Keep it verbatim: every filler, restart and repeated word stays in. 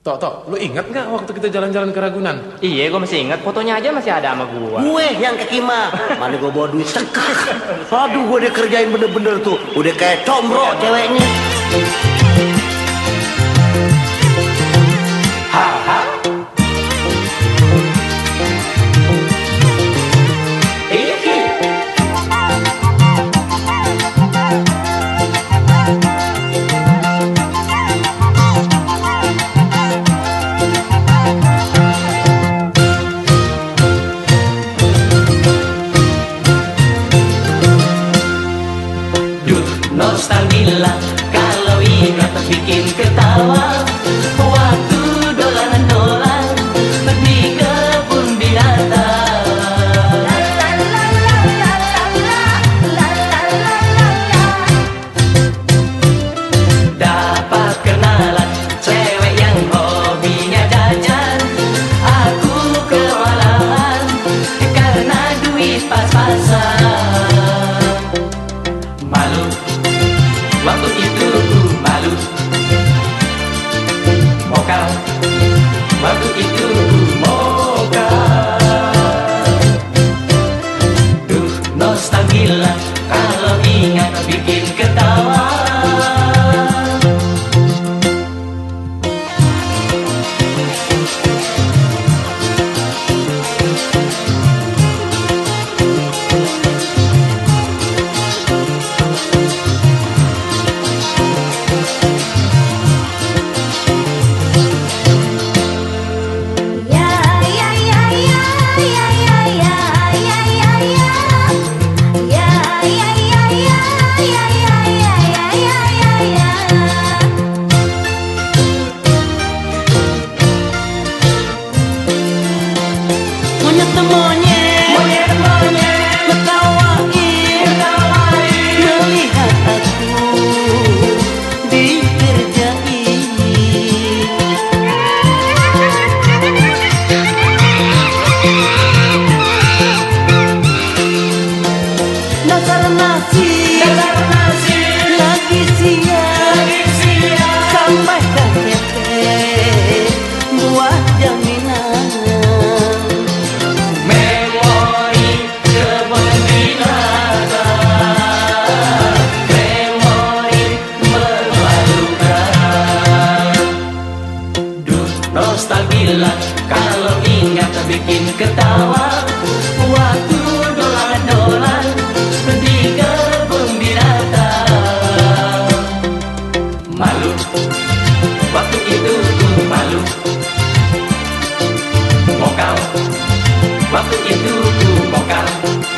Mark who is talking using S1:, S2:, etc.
S1: Tok, Tok, lu ingat nggak waktu kita jalan-jalan ke Ragunan?
S2: Iya, gue masih ingat. Fotonya aja masih ada sama gua.
S3: Gue yang ke Kima. Mana gue bawa duit sekali. Aduh, gue udah kerjain bener-bener tuh. Udah kayak combro ceweknya.
S2: Haha.
S4: Nostalgia kalau ingat bikin ketawa. Waktu dolan-dolan di kebun binatang. Dapat kenalan cewek yang hobinya jajan. Aku kewalahan karena duit pas-pasan. Malu waktu itu ku malu, mokal waktu itu ku mokal. Duh, nostalgia kalau ingat bikin ketawa. Nostalgia kalau ingat bikin ketawa. Waktu dolan-dolan di kebun binatang. Malu waktu itu ku malu, mokal waktu itu ku mokal.